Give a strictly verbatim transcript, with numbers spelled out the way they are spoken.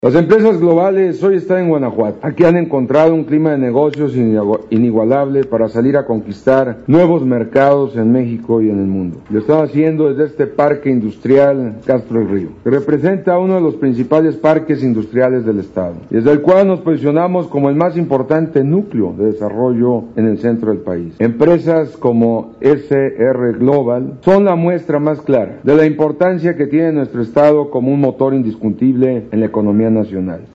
Las empresas globales hoy están en Guanajuato. Aquí han encontrado un clima de negocios inigualable para salir a conquistar nuevos mercados en México y en el mundo. Lo están haciendo desde este parque industrial Castro del Río, que representa uno de los principales parques industriales del estado, desde el cual nos posicionamos como el más importante núcleo de desarrollo en el centro del país. Empresas como S R Global son la muestra más clara de la importancia que tiene nuestro estado como un motor indiscutible en la economía nacional.